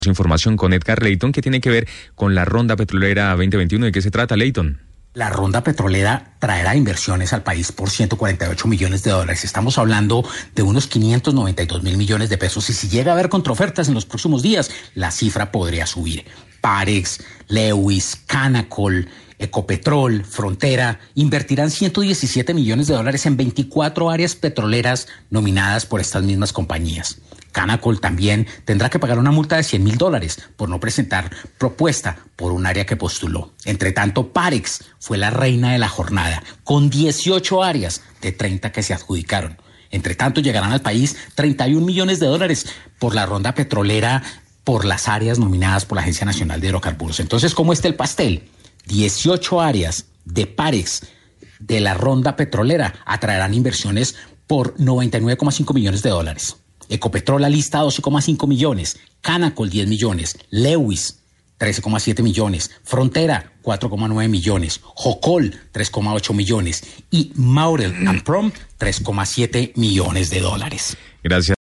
Información con Edgar Leyton, que tiene que ver con la Ronda Petrolera 2021. ¿De qué se trata, Leyton? La ronda petrolera traerá inversiones al país por 148 millones de dólares. Estamos hablando de unos 592.000 millones de pesos. Y si llega a haber contraofertas en los próximos días, la cifra podría subir. Parex, Lewis, Canacol, Ecopetrol, Frontera invertirán 117 millones de dólares en 24 áreas petroleras nominadas por estas mismas compañías. Canacol también tendrá que pagar una multa de $100.000 por no presentar propuesta por un área que postuló. Entre tanto, Parex fue la reina de la jornada, con 18 áreas de 30 que se adjudicaron. Entre tanto, llegarán al país 31 millones de dólares por la ronda petrolera por las áreas nominadas por la Agencia Nacional de Hidrocarburos. Entonces, ¿cómo está el pastel? 18 áreas de Parex de la ronda petrolera atraerán inversiones por 99,5 millones de dólares. Ecopetrol alista 12,5 millones, Canacol 10 millones, Lewis 13,7 millones, Frontera 4,9 millones, Jocol 3,8 millones y Maurel & Prom 3,7 millones de dólares. Gracias.